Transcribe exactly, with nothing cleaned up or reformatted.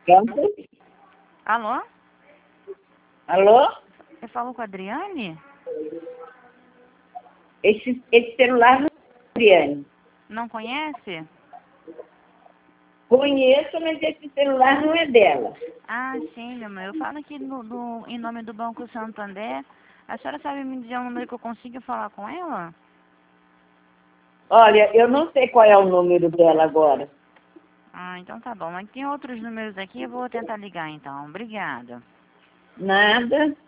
Campos? Alô? Alô? Eu falo com a Adriane? Esse, esse celular não é Adriane. Não conhece? Conheço, mas esse celular não é dela. Ah, sim, meu irmão. Eu falo aqui no, do, em nome do Banco Santander. A senhora sabe me dizer um número que eu consiga falar com ela? Olha, eu não sei qual é o número dela agora. Ah, então tá bom. Mas tem outros números aqui, eu vou tentar ligar então. Obrigada. Nada.